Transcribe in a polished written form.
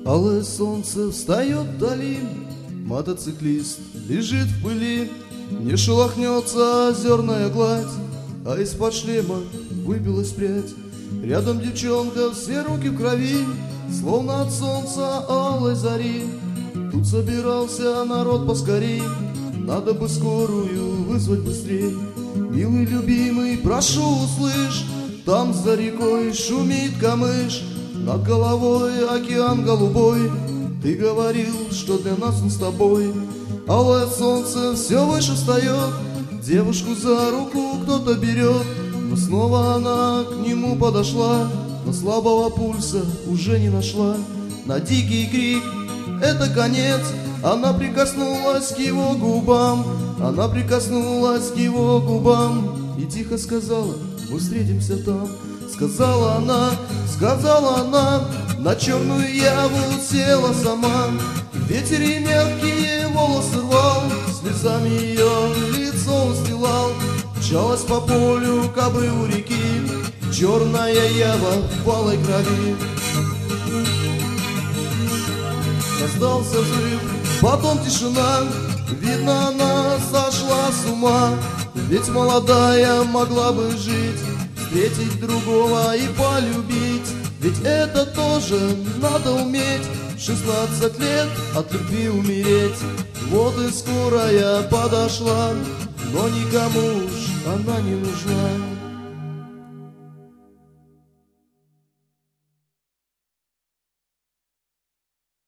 Алое солнце встает вдали, мотоциклист лежит в пыли, не шелохнется озерная гладь, а из-под шлема выбилась прядь. Рядом девчонка, все руки в крови, словно от солнца алой зари. Тут собирался народ поскорей, надо бы скорую вызвать быстрей. Милый любимый, прошу, услышь, там за рекой шумит камыш, над головой океан голубой. Ты говорил, что для нас он с тобой. Алое солнце все выше встает, девушку за руку кто-то берет, но снова она к нему подошла, но слабого пульса уже не нашла. На дикий крик «это конец!» она прикоснулась к его губам, она прикоснулась к его губам и тихо сказала: мы встретимся там. Сказала она, на черную яву села сама. Ветер ей мягкие волосы рвал, слезами ее лицо устилал. Мчалась по полю к обрыву реки черная ява в алой крови. Раздался взрыв, потом тишина, видно, она сошла с ума. Ведь молодая могла бы жить, встретить другого и полюбить. Ведь это тоже надо уметь, в 16 лет от любви умереть. Вот и скорая подошла, но никому уж она не нужна.